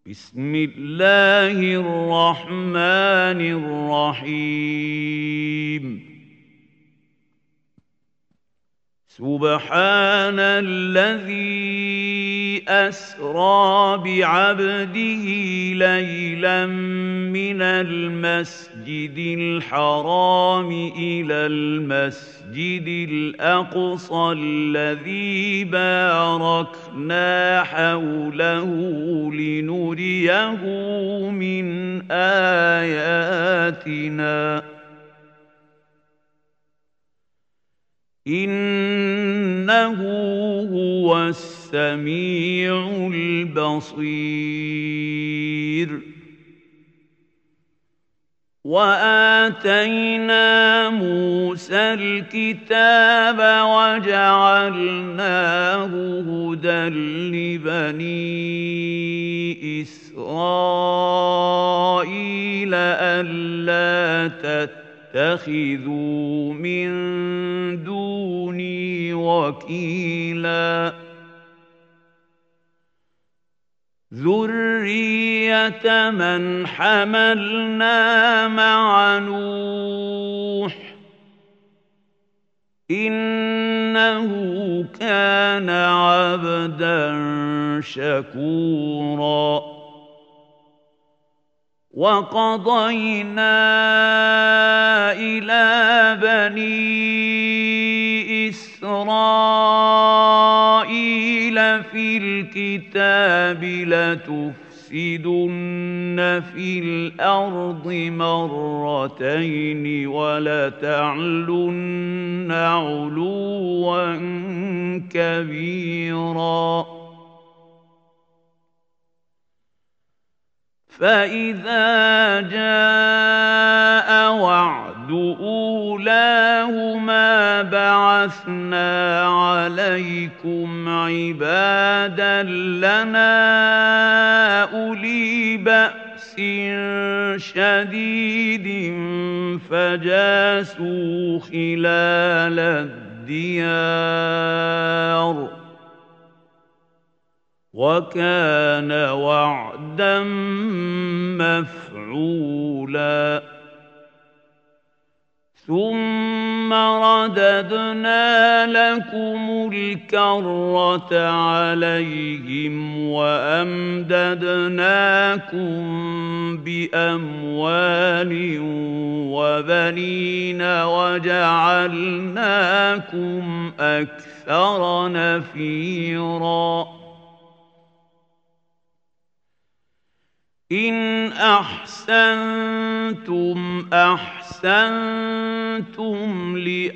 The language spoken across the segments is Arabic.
بسم الله الرحمن الرحيم سبحان الذي أسرى بعبده ليلا من المسجد الحرام إلى المسجد الأقصى الذي باركنا حوله لنريه من آياتنا إنه هو السميع البصير وآتينا موسى الكتاب وجعلناه هدى لبني إسرائيل ألا تتخذوا من دوني وكيلا ذرية من حملنا مع نوح إنه كان عبدا شكورا وقضينا إلى بني إسرائيل في الكتاب لتفسدن في الأرض مرتين ولتعلن علوا كبيرا فإذا جاء وعد أولاهما بعثنا عليكم عبادا لنا أولي بأس شديد فجاسوا خلال الديار وكان وعدا مفعولا ثم رددنا لكم الكرة عليهم وأمددناكم بأموال وبنين وجعلناكم أكثر نفيرا إن أحسنتم أحسنتم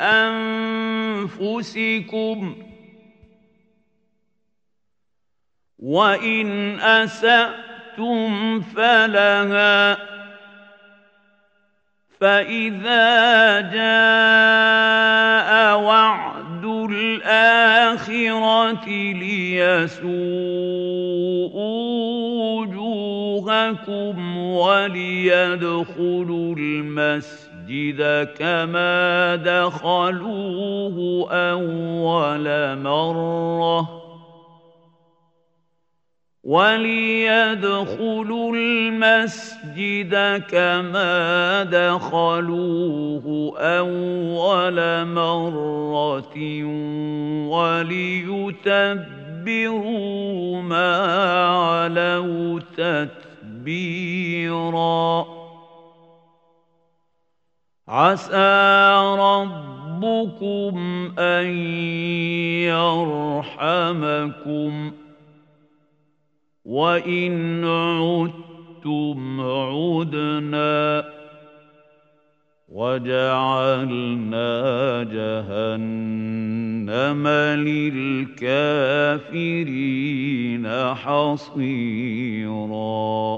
لأنفسكم وإن أسأتم فلها فإذا جاء وعد الآخرة ليسوءوا وجوهكم وليدخلوا المسجد كما دخلوه أول مرة وليدخلوا المسجد كما دخلوه أول مرة وليتبروا ما علوا تتبيرا عسى ربكم أن يرحمكم وإن عدتم عدنا وجعلنا جهنم للكافرين حصيرا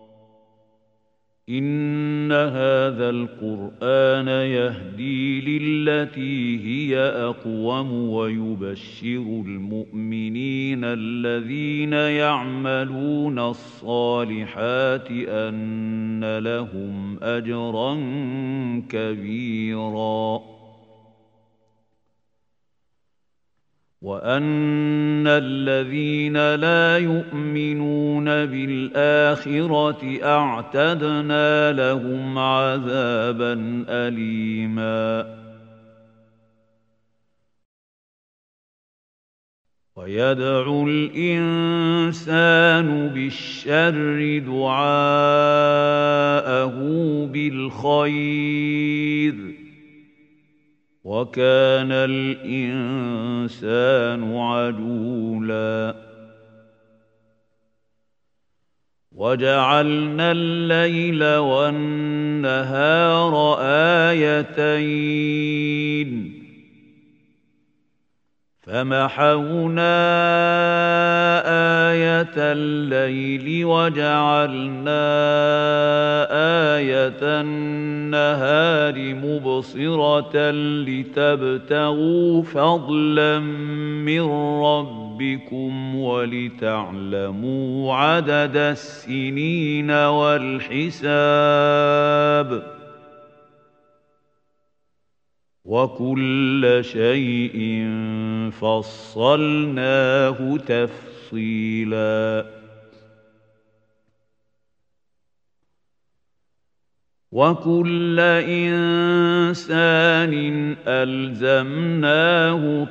إن هذا القرآن يهدي للتي هي أقوم ويبشر المؤمنين الذين يعملون الصالحات أن لهم أجرا كبيرا وأن الذين لا يؤمنون بالآخرة أعتدنا لهم عذابا أليما ويدعو الإنسان بالشر دعاءه بالخير وكان الإنسان عجولا وجعلنا الليل والنهار آيتين فمحونا آية الليل وجعلنا آية النهار مبصرة لتبتغوا فضلا من ربكم ولتعلموا عدد السنين والحساب وكل شيء فصلناه تفصيلا وكل إنسان ألزمناه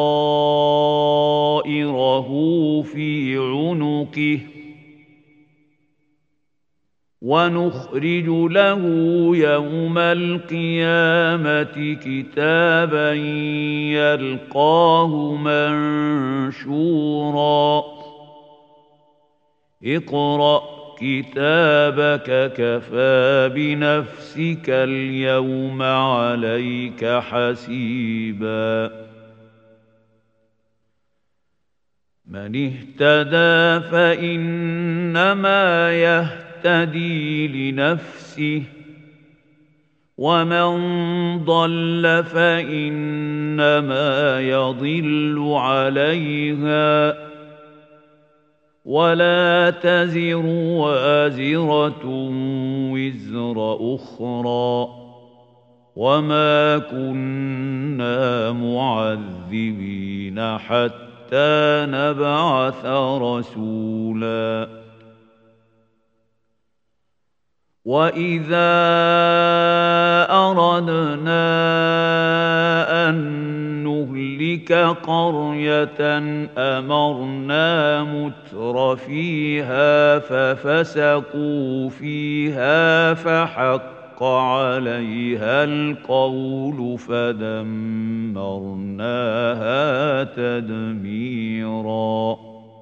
طائره في عنقه ونخرج له يوم القيامة كتابا يلقاه منشورا اقرأ كتابك كفى بنفسك اليوم عليك حسيبا من اهتدى فإنما يهتدي لنفسه ومن ضل فإنما يضل عليها ولا تزر وازرة وزر أخرى وما كنا معذبين حتى نبعث رسولا وإذا أردنا أن نهلك قرية أمرنا متر فيها ففسقوا فيها فحق عليها القول فدمرناها تدميرا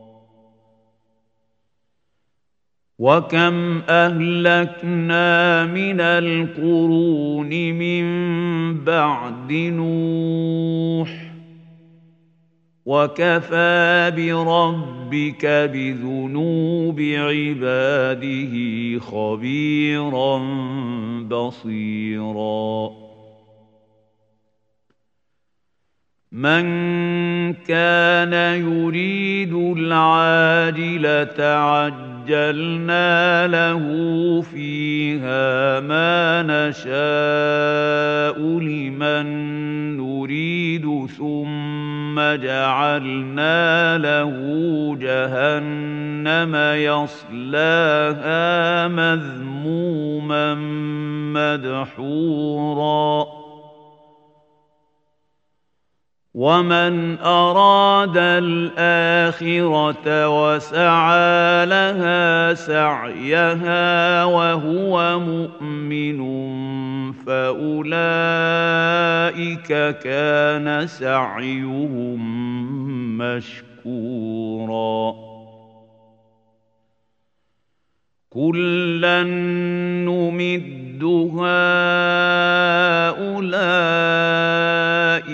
وكم أهلكنا من القرون من بعد نوح وكفى بربك بذنوب عباده خبيرا بصيرا من كان يريد العاجلة عجلنا له فيها ما نشاء لمن نريد ثم جعلنا له جهنم يصلاها مذموما مدحورا ومن أراد الآخرة وسعى لها سعيها وهو مؤمن فأولئك كان سعيهم مشكورا كلا نمد هؤلاء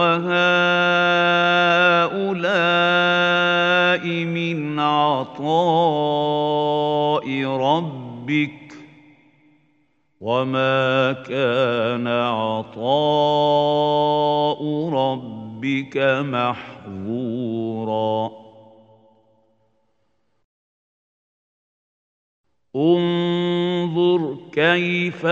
وهؤلاء من عطاء ربك وما كان عطاء ربك محظورا انظر كيف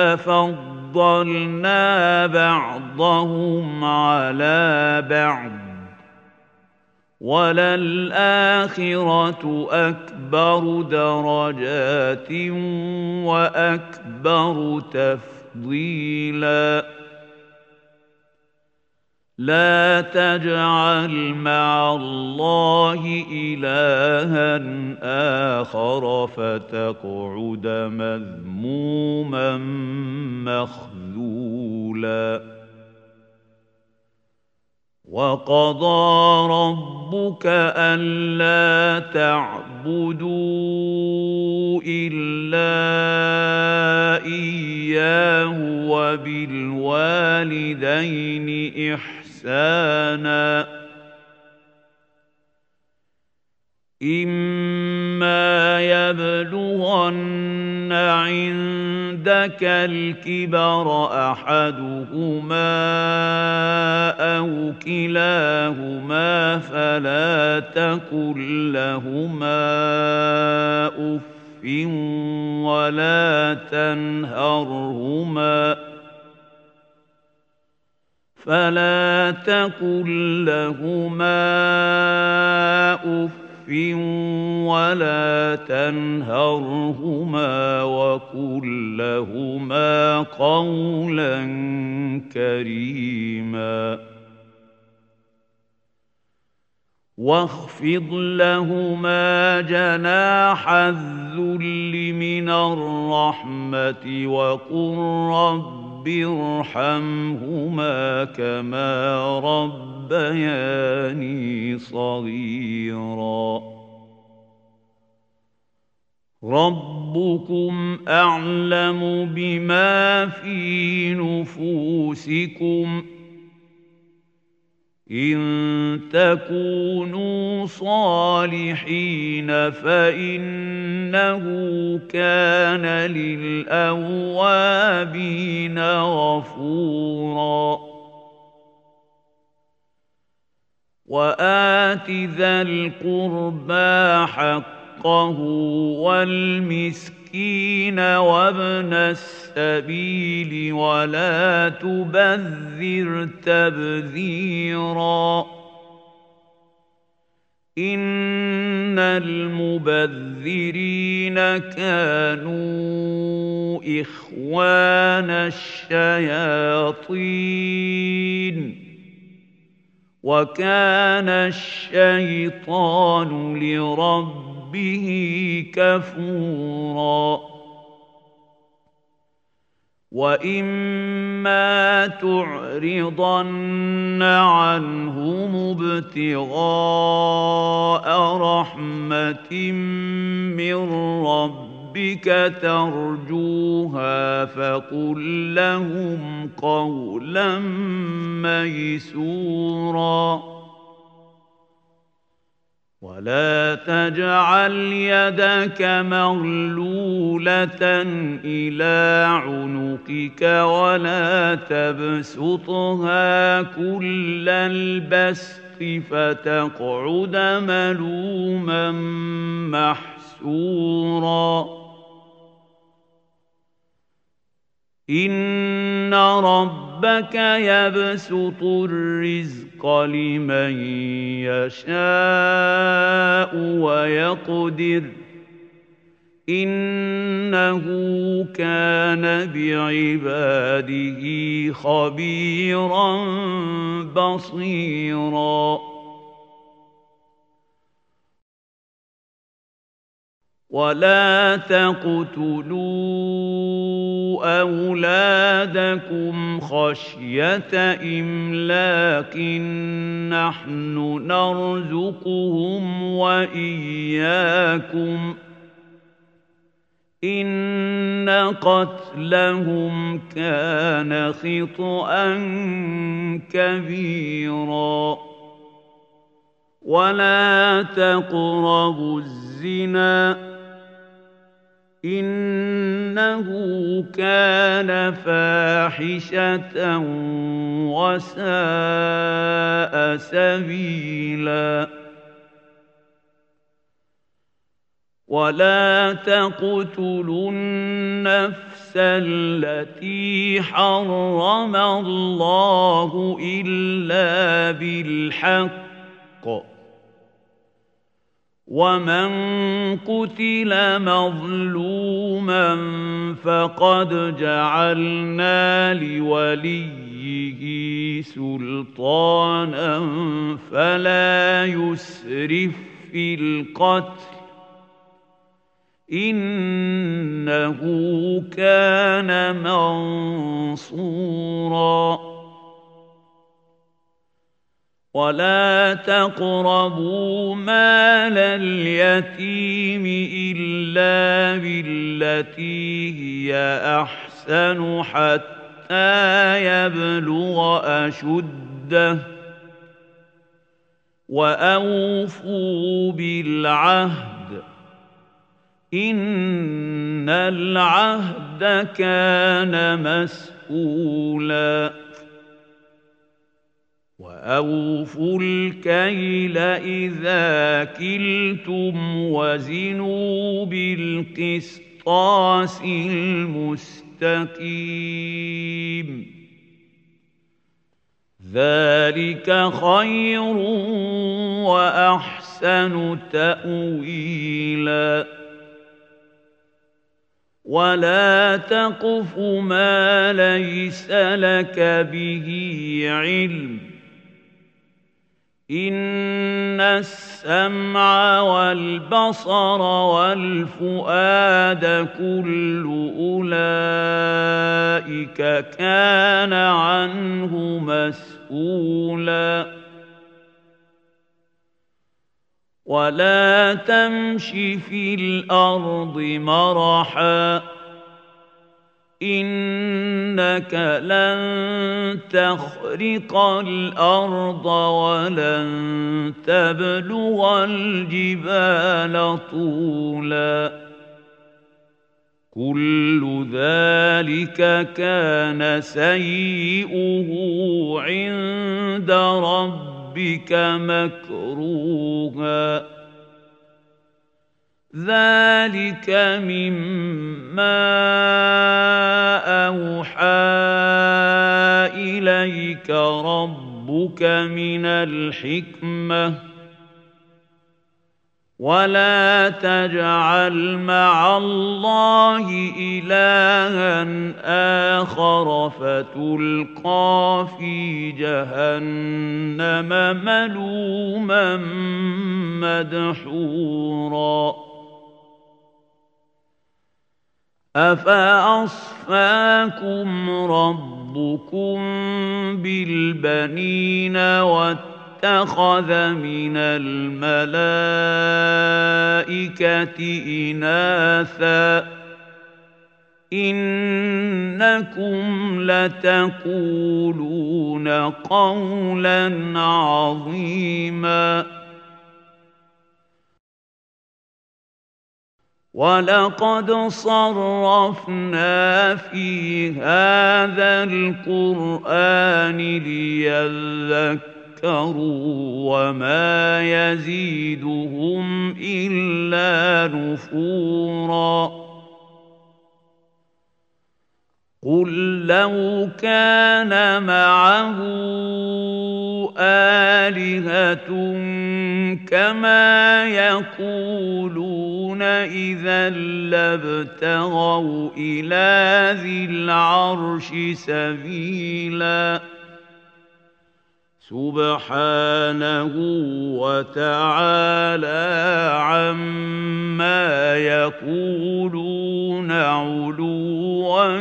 فضلنا بعضهم على بعض وَلَلْآخِرَةُ أَكْبَرُ دَرَجَاتٍ وَأَكْبَرُ تَفْضِيلًا لَا تَجْعَلْ مَعَ اللَّهِ إِلَٰهًا آخَرَ فَتَقْعُدَ مَذْمُومًا مَّخْذُولًا وَقَضَىٰ رَبُّكَ أَلَّا تَعْبُدُوا إِلَّا إِيَّاهُ وَبِالْوَالِدَيْنِ إِحْسَانًا إِمَّا يَبْلُغَنَّ عِندَكَ الْكِبَرَ أَحَدُهُمَا أَوْ كِلَاهُمَا فَلَا تَقُل لَّهُمَا أُفٍّ وَلَا تَنْهَرْهُمَا وَقُل لَّهُمَا قَوْلًا كَرِيمًا وَاخْفِضْ لَهُمَا جَنَاحَ الذُّلِّ مِنَ الرَّحْمَةِ وَقُل رَّبِّ ارْحَمْهُمَا كَمَا رَبَّيَانِي صَغِيرًا رَبُّكُمْ أَعْلَمُ بِمَا فِي نُفُوسِكُمْ ۚ إِن تَكُونُوا صَالِحِينَ فَإِنَّهُ كَانَ لِلْأَوَّابِينَ غَفُورًا وَآتِ ذَا الْقُرْبَىٰ حَقَّهُ وَالْمِسْكِينَ وَابْنَ السَّبِيلِ وَلَا تُبَذِّرْ تَبْذِيرًا إِنَّ الْمُبَذِّرِينَ كَانُوا إِخْوَانَ الشَّيَاطِينِ وَكَانَ الشَّيْطَانُ لِرَبِّهِ كَفُورًا وَإِمَّا تُعْرِضَنَّ عَنْهُمُ ابْتِغَاءَ رَحْمَةٍ مِّن رَّبِّكَ تَرْجُوهَا فَقُل لَّهُمْ قَوْلًا مَّيْسُورًا وَلَا تَجْعَلْ يَدَكَ مَغْلُولَةً إِلَىٰ عُنُقِكَ وَلَا تَبْسُطْهَا كُلَّ الْبَسْطِ فَتَقْعُدَ مَلُومًا مَّحْسُورًا إِنَّ رَبَّكَ يَبْسُطُ الرِّزْقَ لِمَن يَشَاءُ وَيَقْدِرُ إِنَّهُ كَانَ بِعِبَادِهِ خَبِيرًا بَصِيرًا وَلَا تَقْتُلُوا أَوْلَادَكُمْ خَشْيَةَ إِمْلَاقٍ نَّحْنُ نَرْزُقُهُمْ وَإِيَّاكُمْ ۚ إِنَّ قَتْلَهُمْ كَانَ خِطْئًا كَبِيرًا وَلَا تَقْرَبُوا الزِّنَا إِنَّهُ كَانَ فَاحِشَةً وَسَاءَ سَبِيلًا وَلَا تَقْتُلُوا النَّفْسَ الَّتِي حَرَّمَ اللَّهُ إِلَّا بِالْحَقِّ ومن قتل مظلوما فقد جعلنا لوليه سلطانا فلا يسرف في القتل إنه كان منصورا ولا تقربوا مال اليتيم إلا بالتي هي أحسن حتى يبلغ أشده وأوفوا بالعهد إن العهد كان مسؤولا وأوفوا الكيل إذا كلتم وزنوا بالقسطاس المستقيم ذلك خير وأحسن تأويلا ولا تقف ما ليس لك به علم إن السمع والبصر والفؤاد كل أولئك كان عنه مسؤولا ولا تمش في الأرض مرحا إنك لن تخرق الأرض ولن تبلغ الجبال طولا كل ذلك كان سيئه عند ربك مكروها ذلك مما أوحى إليك ربك من الحكمة ولا تجعل مع الله إلها آخر فتلقى في جهنم ملوما مدحورا أفأصفاكم ربكم بالبنين واتخذ من الملائكة إناثا إنكم لتقولون قولا عظيما ولقد صرفنا في هذا القرآن ليذكروا وما يزيدهم إلا نفورا قل لو كان معه آلهة كما يقولون إذا لابتغوا إلى ذي العرش سبيلا سبحانه وتعالى عما يقولون علوا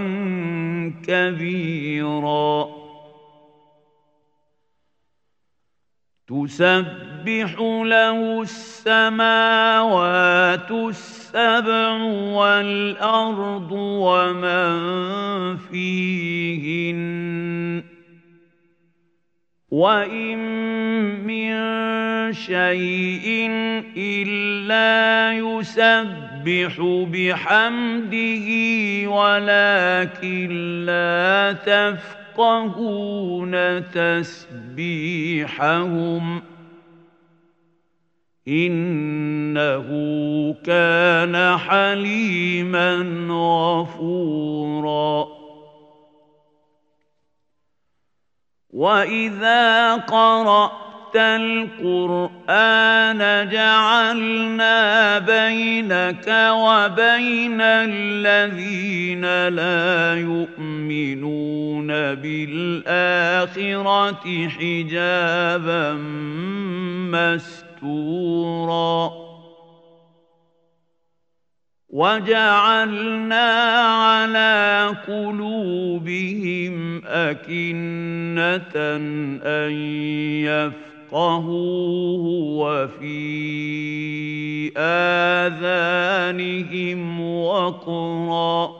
كبيرا تسبح له السماوات السبع والأرض ومن فيهن وإن من شيء إلا يسبح بحمده ولكن لا تفقهون تسبيحهم إنه كان حليما غفورا وإذا قرأت القرآن جعلنا بينك وبين الذين لا يؤمنون بالآخرة حجابا مستورا وجعلنا على قلوبهم أكنة أن يفقهوه وفي آذانهم وقرا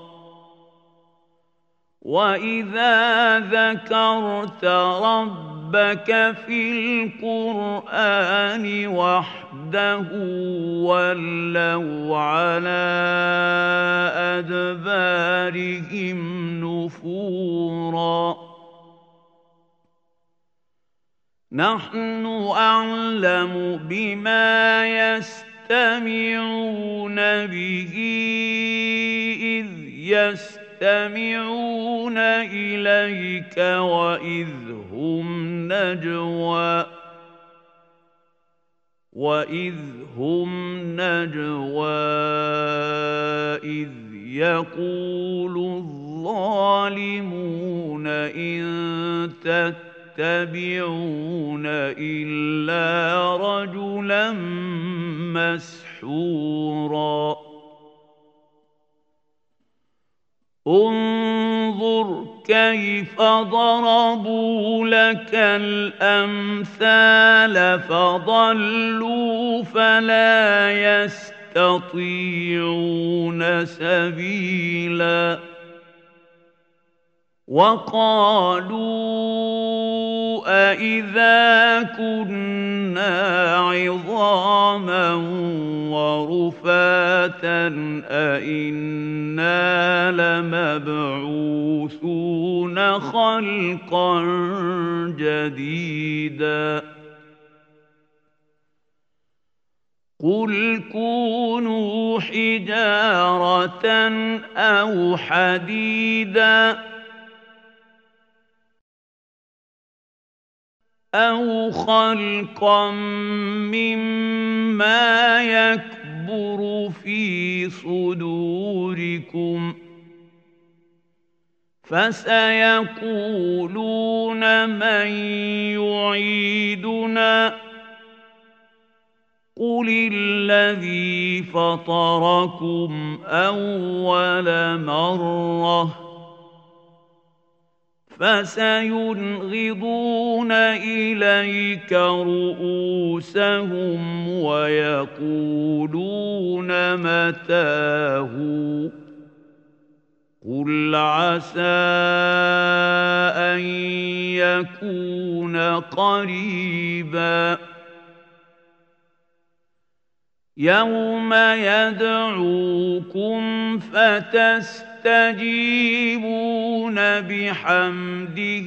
وإذا ذكرت ربك في القرآن وحده ولوا على أدبارهم نفورا نحن أعلم بما يستمعون به إذ يستمعون إليك وإذ هم نجوى إذ يقول الظالمون إن تتبعون إلا رجلا مسحورا انظر كيف ضربوا لك الأمثال فضلوا فلا يستطيعون سبيلا وقالوا أإذا كنا عظاما ورفاتا أإنا لمبعوثون خلقا جديدا قل كونوا حجارة أو حديدا أو خلقا مما يكبر في صدوركم فسيقولون من يعيدنا قل الذي فطركم أول مرة فسينغضون إليك رؤوسهم ويقولون متاه قل عسى أن يكون قريبا يوم يدعوكم فتستجيبون بحمده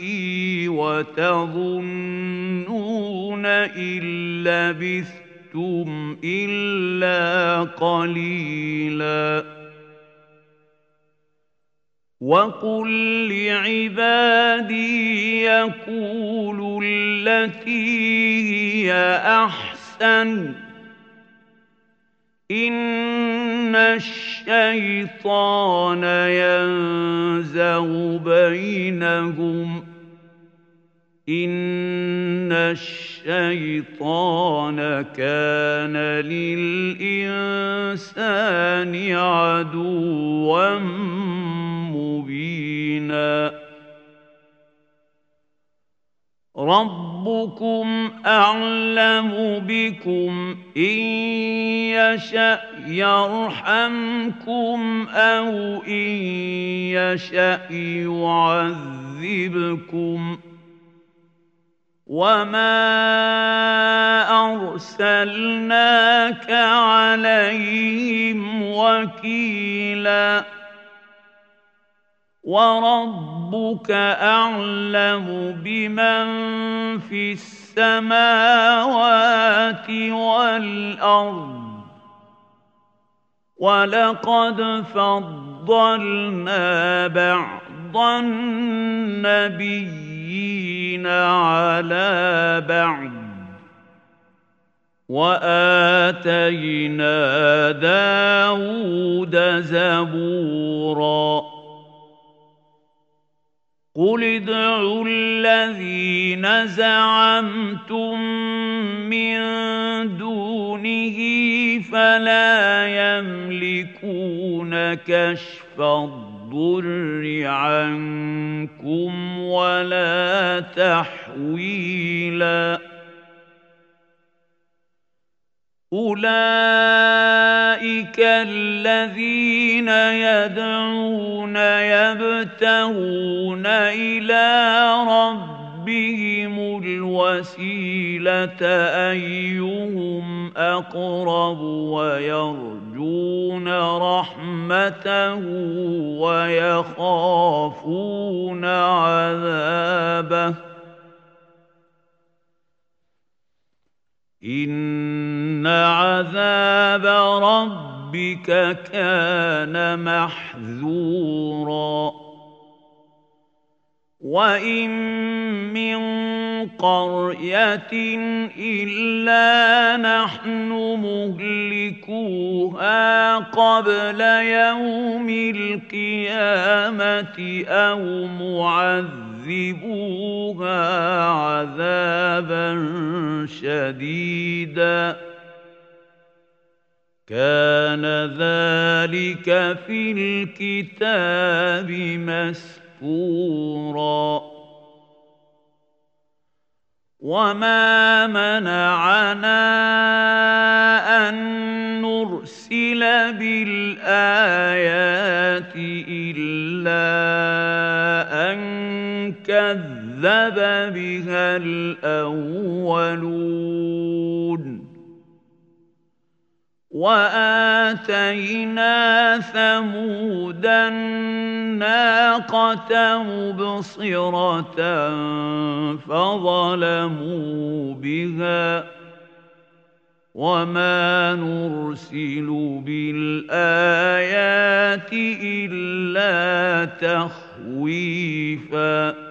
وتظنون إن لبثتم إلا قليلا وقل لعبادي يقولوا التي هي أحسن إن الشيطان ينزغ بينهم إن الشيطان كان للإنسان عدوا مبينا ربكم أعلم بكم إن يشأ يرحمكم أو إن يشأ يعذبكم وما أرسلناك عليهم وكيلا وربك أعلم بمن في السماوات والأرض ولقد فضلنا بعض النبيين على بعض وآتينا داود زبورا قل ادعوا الذين زعمتم من دونه فلا يملكون كشف الضر عنكم ولا تحويلا أولئك الذين يدعون يبتغون إلى ربهم الوسيلة أيهم أقرب ويرجون رحمته ويخافون عذابه إن عذاب ربك كان محذورا وإن من قرية إلا نحن مهلكوها قبل يوم القيامة أو معذبوها عذابا شديدا كان ذلك في الكتاب مسطورا وما منعنا أن نرسل بالآيات إلا أن كذب بها الأولون وآتينا ثمود الناقة مبصرة فظلموا بها وما نرسل بالآيات إلا تخويفا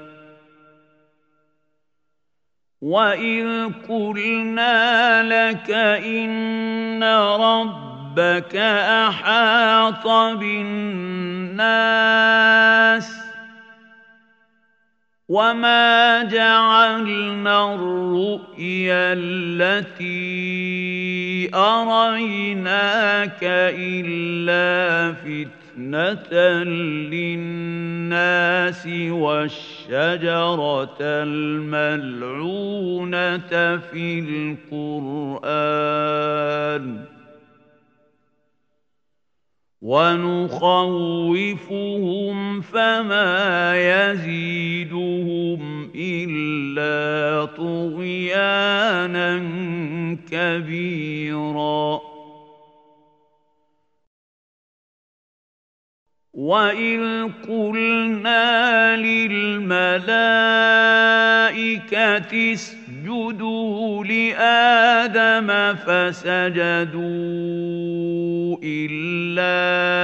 وَإِذْ قُلْنَا لَكَ إِنَّ رَبَّكَ أَحَاطَ بِالنَّاسِ وَمَا جَعَلْنَا الرُّؤْيَا الَّتِي أَرَيْنَاكَ إِلَّا فِتْنَةً لِلنَّاسِ والشجرة الملعونة في القرآن ونخوفهم فما يزيدهم إلا طغيانا كبيرا وَإِذْ قُلْنَا لِلْمَلَائِكَةِ اسْجُدُوا لِآدَمَ فَسَجَدُوا إِلَّا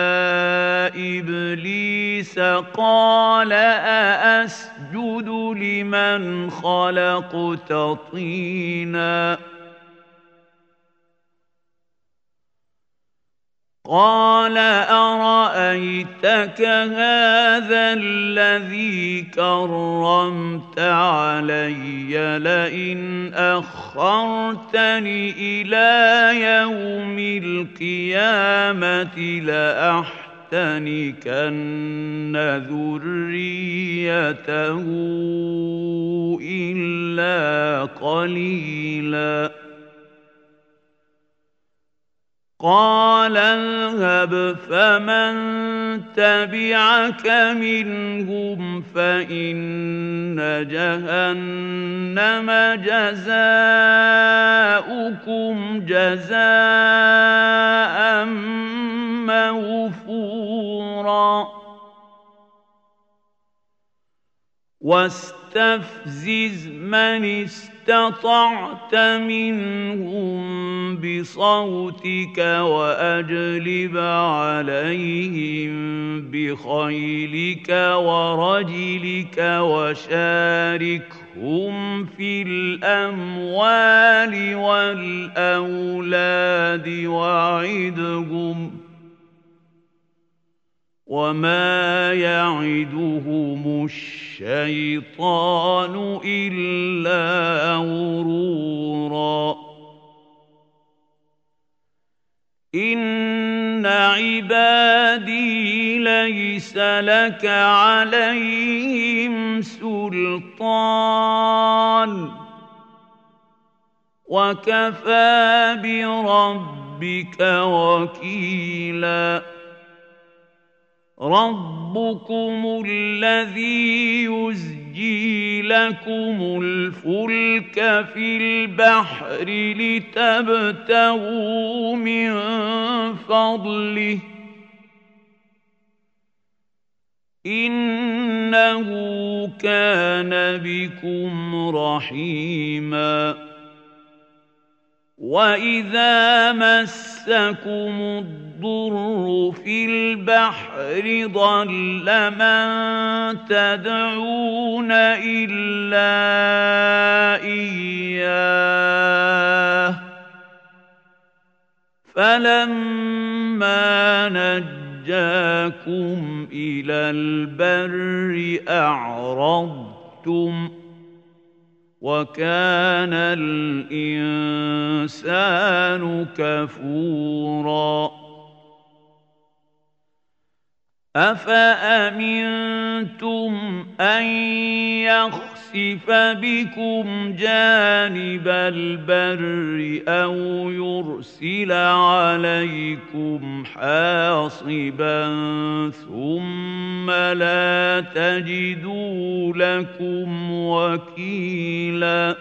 إِبْلِيسَ قَالَ أَأَسْجُدُ لِمَنْ خَلَقْتَ طِينًا قال أرأيتك هذا الذي كرمت علي لئن أخرتني إلى يوم القيامة لأحتنكن ذريته إلا قليلا قال اذهب فمن تبعك منهم فإن جهنم جزاؤكم جزاء موفورا واستفزز من استطعت منهم بصوتك وأجلب عليهم بخيلك ورجلك وشاركهم في الأموال والأولاد وعدهم وما يعدهم الشيطان إلا غرورا إن عبادي ليس لك عليهم سلطان وكفى بربك وكيلا ربكم الذي يزجي لكم الفلك في البحر لتبتغوا من فضله إنه كان بكم رحيما وإذا مسكم الضر في البحر ضل من تدعون إلا إياه فلما نجاكم إلى البر أعرضتم وكان الإنسان كفورا أفأمنتم أن يخسف بكم جانب البر أو يرسل عليكم حاصبا ثم لا تجدوا لكم وكيلا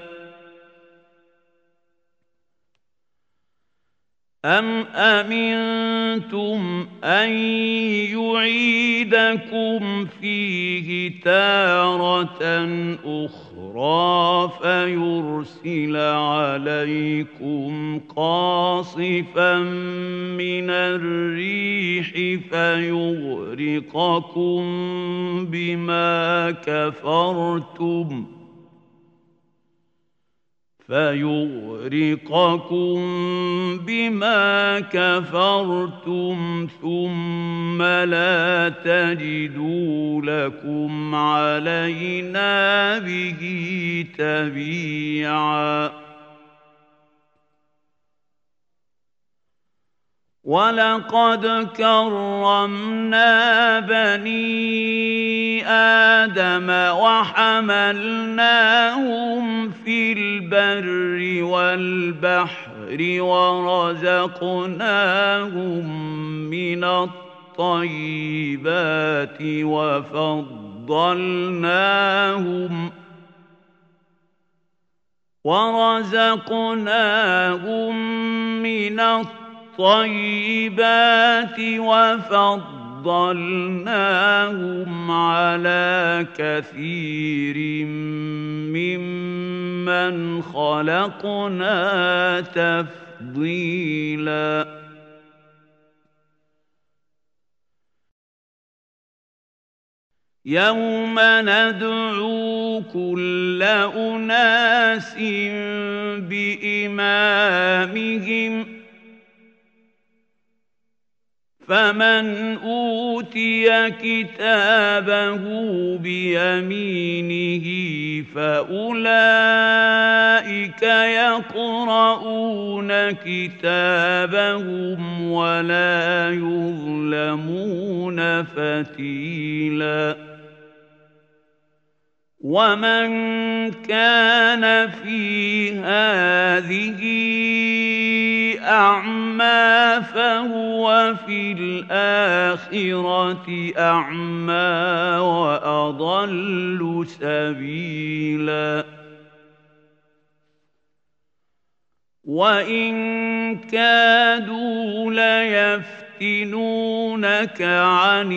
أم أمنتم أن يعيدكم فيه تارة أخرى فيرسل عليكم قاصفا من الريح فيغرقكم بما كفرتم ثم لا تجدوا لكم علينا به تبيعا ولقد كرمنا بني آدم وحملناهم في البر والبحر ورزقناهم من الطيبات وفضلناهم على كثير ممن خلقنا تفضيلا يوم ندعو كل أناس بإمامهم فمن أوتي كتابه بيمينه فأولئك يقرؤون كتابهم ولا يظلمون فتيلا ومن كان في هذه أعمى فهو في الآخرة أعمى وأضل سبيلا وإن كادوا ليفتنونك عن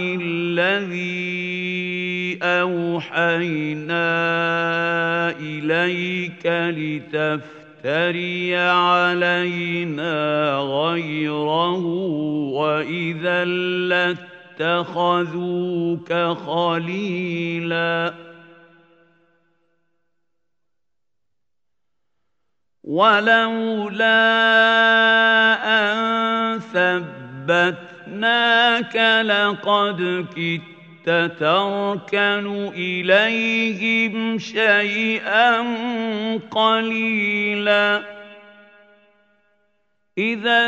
الذي أوحينا إليك لتفتري علينا غيره وإذا اتخذوك خليلا ولولا أن ثبتناك لقد كدت تركن إليهم شيئا قليلا إذا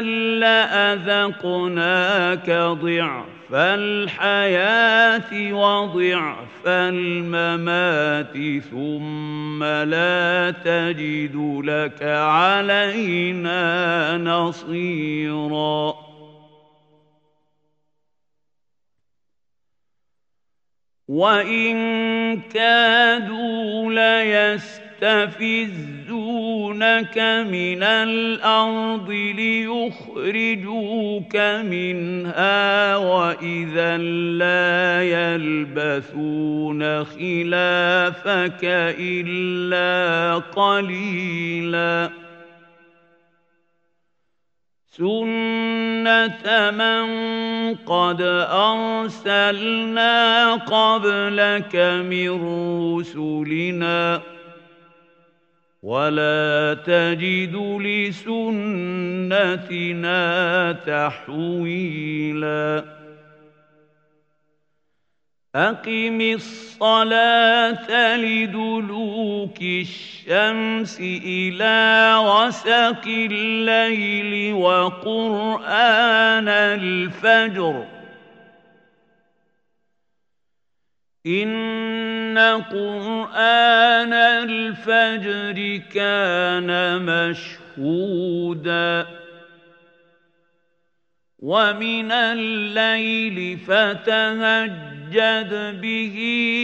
لأذقناك ضعف الحياة وضعف الممات ثم لا تجد لك علينا نصيرا وإن كادوا ليستفزونك من الأرض ليخرجوك منها وإذا لا يلبثون خلافك إلا قليلا سنة من قد أرسلنا قبلك من رسلنا ولا تجد لسنتنا تحويلا أقم الصلاة لدلوك الشمس إلى غسق الليل وقرآن الفجر إن قرآن الفجر كان مشهودا ومن الليل فتهجد به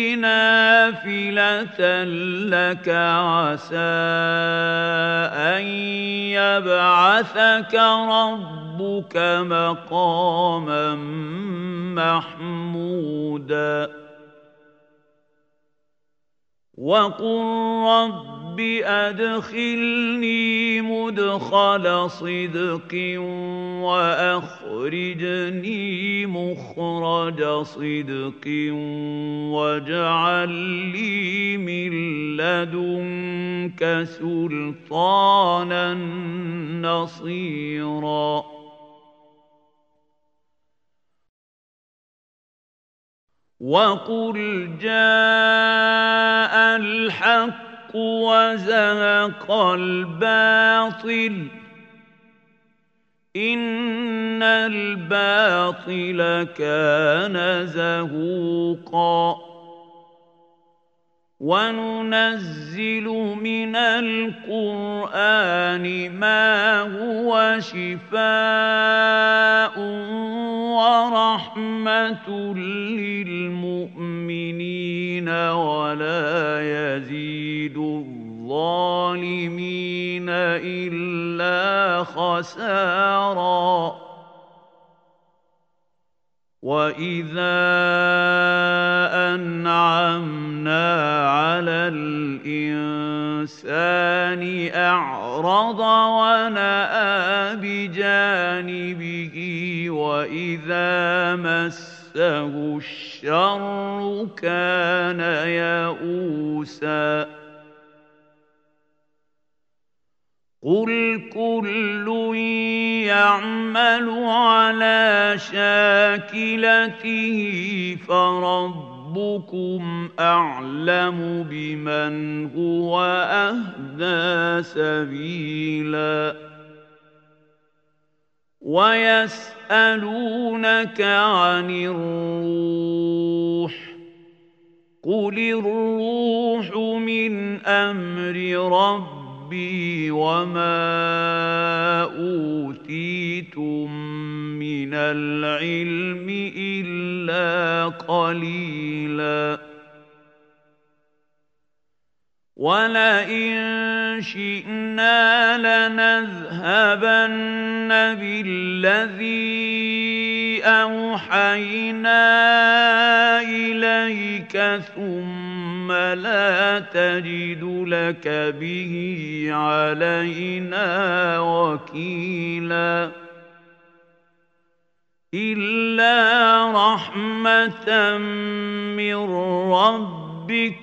نافلة لك عسى أن يبعثك ربك مقاما محمودا وقل رب أدخلني مدخل صدق وأخرجني مخرج صدق واجعل لي من لدنك سلطانا نصيرا وقل جاء الحق وزهق الباطل إن الباطل كان زهوقا وننزل من القرآن ما هو شفاء ورحمة للمؤمنين ولا يزيد الظالمين إلا خسارا وإذا أنعمنا على الإنسان أعرض ونأى بجانبه وإذا مسه الشر كان يئوسا قل كل يعمل على شاكلته فربكم أعلم بمن هو أهدى سبيلا ويسألونك عن الروح قل الروح من أمر ربي وما أوتيتم من العلم إلا قليلا ولئن شئنا لنذهبن بالذي أوحينا إليك ثم لا تجد لك به علينا وكيلا إلا رحمة من ربك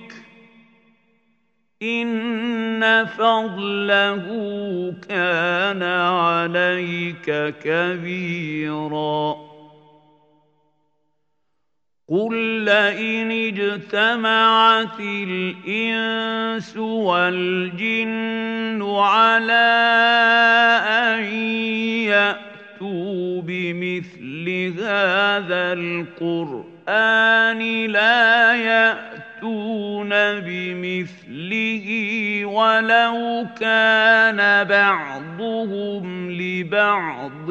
إن فضله كان عليك كبيرا قل لئن اجتمعت الإنس والجن على أن يأتوا بمثل هذا القرآن لا يأتون بمثله ولو كان بعضهم لبعض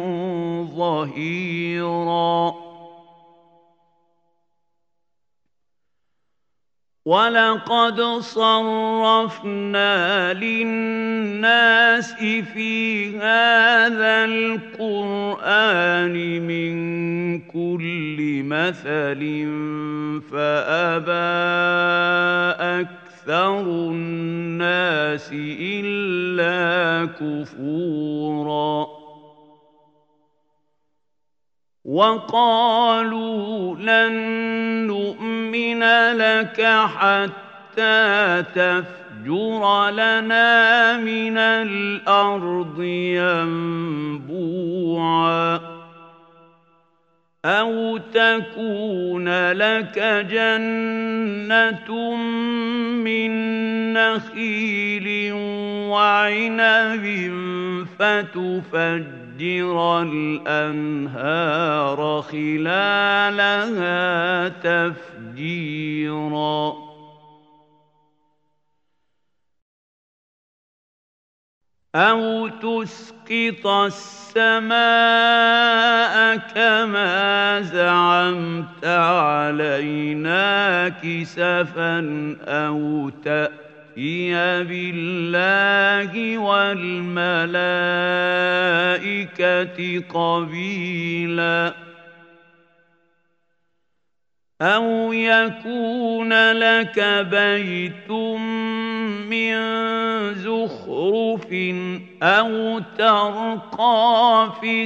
ظهيرا ولقد صرفنا للناس في هذا القرآن من كل مثل فأبى أكثر الناس إلا كفورا وقالوا لن نؤمن لك حتى تفجر لنا من الأرض ينبوعا أو تكون لك جنة من نخيل وعنب فتفجر الأنهار خلالها تفجيرا أو تسقط السماء كما زعمت علينا كسفا أو تأتي بالله والملائكة قبيلا أو يكون لك بيت من زخرف أو ترقى في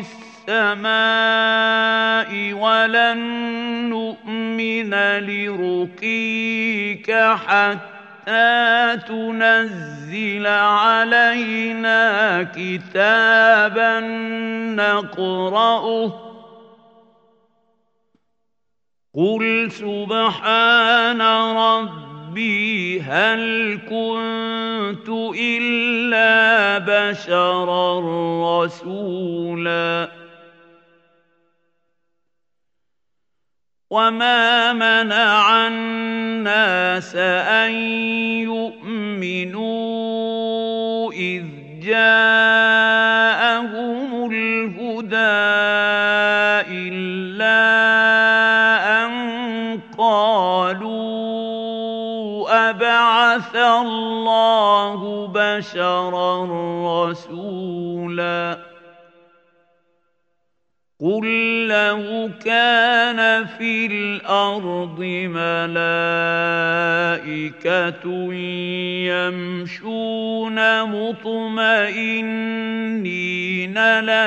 السماء ولن نؤمن لرقيك حتى تنزل علينا كتابا نقرأه قل سبحان ربي هل كنت إلا بشرا رسولا وما منع الناس أن يؤمنوا إذ جاءهم الهدى إلا قالوا أبعث الله بشرا رسولا قل لو كان في الأرض ملائكة يمشون مطمئنين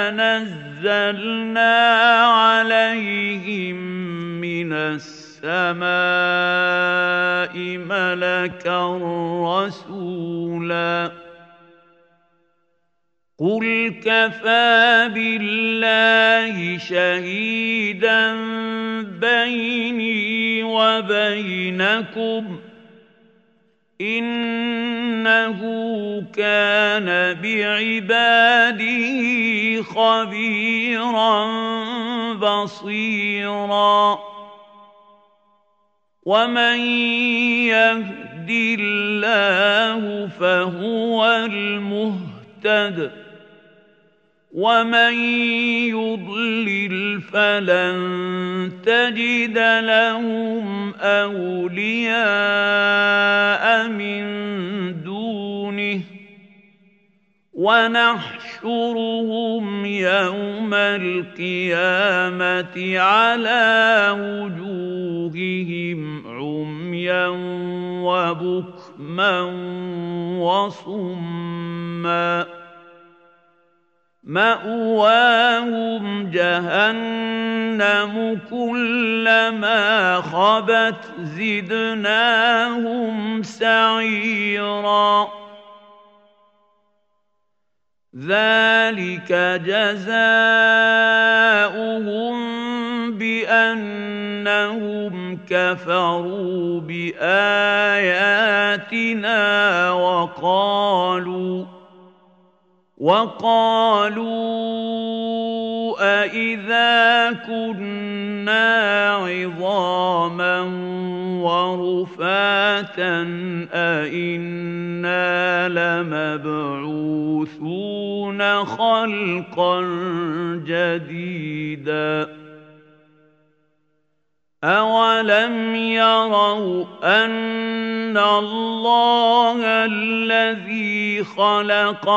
لنزلنا عليهم من السماء ملكا رسولا قل كفى بالله شهيدا بيني وبينكم إنه كان بعباده خبيرا بصيرا ومن يهد الله فهو المهتد ومن يضلل فلن تجد لهم أولياء من دونه ونحشرهم يوم القيامة على وجوههم عميا وبكما وصما مأواهم جهنم كلما خبت زدناهم سعيرا ذلك جزاؤهم بأنهم كفروا بآياتنا وقالوا أإذا كنا عظاما ورفاتا أإنا لمبعوثون خلقا جديدا أولم يروا أن الله الذي خلق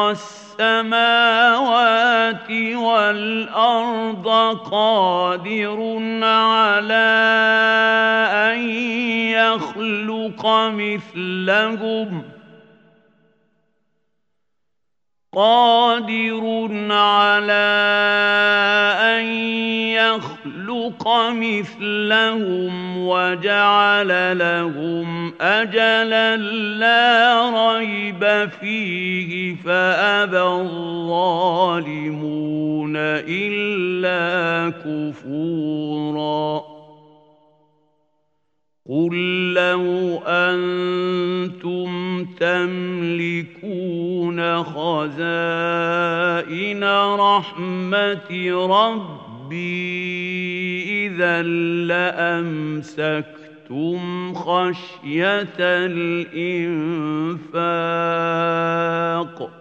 السماوات والأرض قادر على أن يخلق مثلهم وجعل لهم أجلا لا ريب فيه فأبى الظالمون إلا كفورا قل لو أنتم تملكون خزائن رحمة ربي إذا لأمسكتم خشية الإنفاق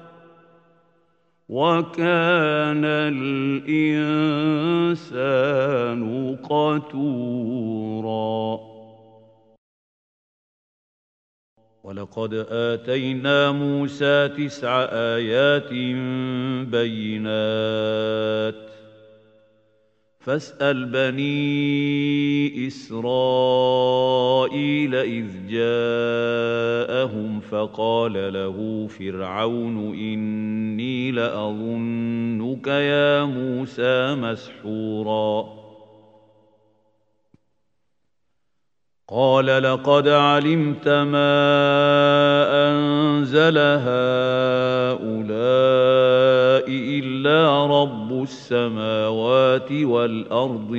وكان الإنسان قتورا ولقد آتينا موسى 9 آيات بينات فاسأل بني إسرائيل إذ جاءهم فقال له فرعون إني لأظنك يا موسى مسحورا قال لقد علمت ما أنزل هؤلاء إلا رب السماوات والأرض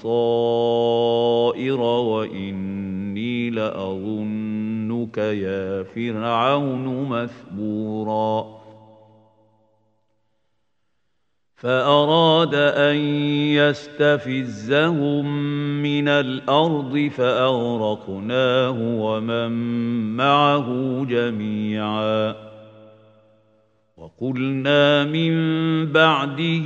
بصائر وإني لأظنك يا فرعون مثبورا فأراد أن يستفزهم من الأرض فأغرقناه ومن معه جميعا وقلنا من بعده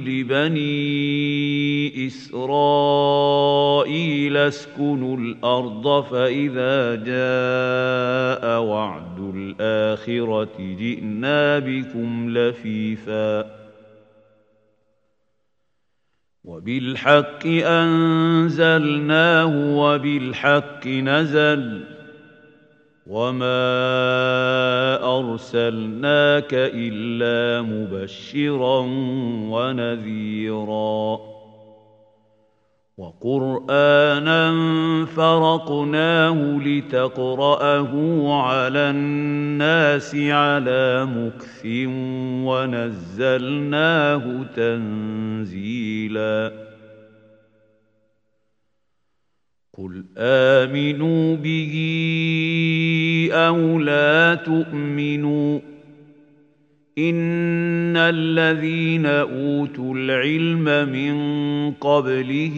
لبني إسرائيل اسكنوا الأرض فإذا جاء وعد الآخرة جئنا بكم لفيفا وبالحق أنزلناه وبالحق نزل وما أرسلناك إلا مبشرا ونذيرا وقرآنا فرقناه لتقرأه على الناس على مكث ونزلناه تنزيلا قل آمنوا به أو لا تؤمنوا إن الذين أوتوا العلم من قبله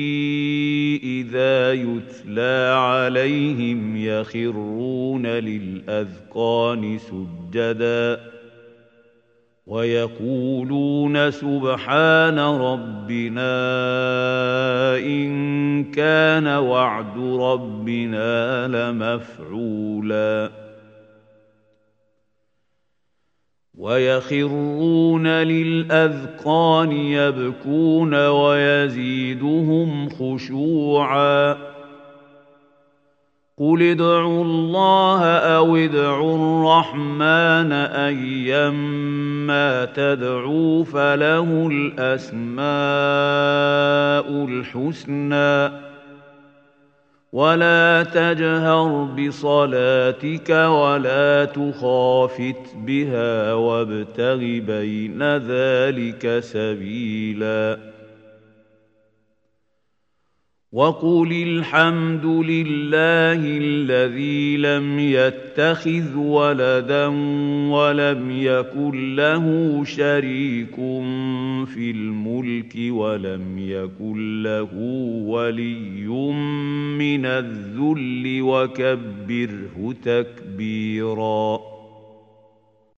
إذا يتلى عليهم يخرون للأذقان سجدا ويقولون سبحان ربنا إن كان وعد ربنا لمفعولا ويخرون للأذقان يبكون ويزيدهم خشوعا قل ادعوا الله أو ادعوا الرحمن أيما تدعوا فله الأسماء الحسنى ولا تجهر بصلاتك ولا تخافت بها وابتغ بين ذلك سبيلا وقل الحمد لله الذي لم يتخذ ولدا ولم يكن له شريك في الملك ولم يكن له ولي من الذل وكبره تكبيرا